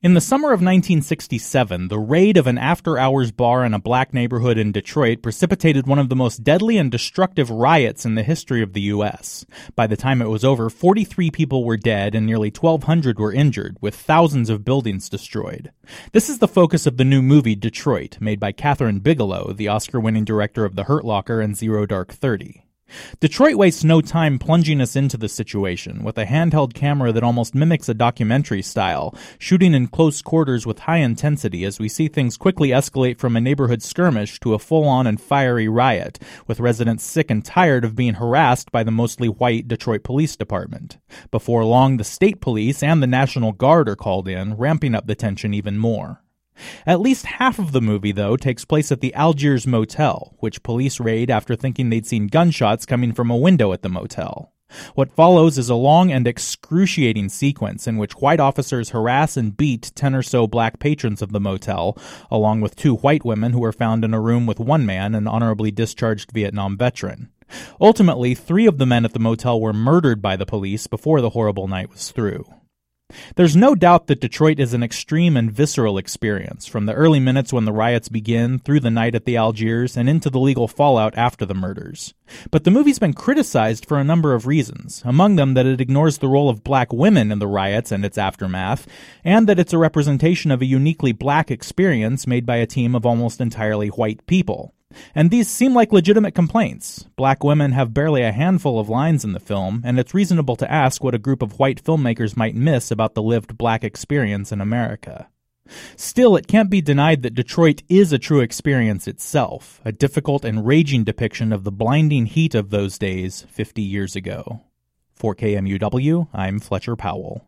In the summer of 1967, the raid of an after-hours bar in a black neighborhood in Detroit precipitated one of the most deadly and destructive riots in the history of the U.S. By the time it was over, 43 people were dead and nearly 1,200 were injured, with thousands of buildings destroyed. This is the focus of the new movie Detroit, made by Kathryn Bigelow, the Oscar-winning director of The Hurt Locker and Zero Dark 30. Detroit wastes no time plunging us into the situation, with a handheld camera that almost mimics a documentary style, shooting in close quarters with high intensity as we see things quickly escalate from a neighborhood skirmish to a full-on and fiery riot, with residents sick and tired of being harassed by the mostly white Detroit Police Department. Before long, the state police and the National Guard are called in, ramping up the tension even more. At least half of the movie, though, takes place at the Algiers Motel, which police raid after thinking they'd seen gunshots coming from a window at the motel. What follows is a long and excruciating sequence in which white officers harass and beat 10 or so black patrons of the motel, along with 2 white women who were found in a room with one man, an honorably discharged Vietnam veteran. Ultimately, 3 of the men at the motel were murdered by the police before the horrible night was through. There's no doubt that Detroit is an extreme and visceral experience, from the early minutes when the riots begin, through the night at the Algiers, and into the legal fallout after the murders. But the movie's been criticized for a number of reasons, among them that it ignores the role of black women in the riots and its aftermath, and that it's a representation of a uniquely black experience made by a team of almost entirely white people. And these seem like legitimate complaints. Black women have barely a handful of lines in the film, and it's reasonable to ask what a group of white filmmakers might miss about the lived black experience in America. Still, it can't be denied that Detroit is a true experience itself, a difficult and raging depiction of the blinding heat of those days 50 years ago. For KMUW, I'm Fletcher Powell.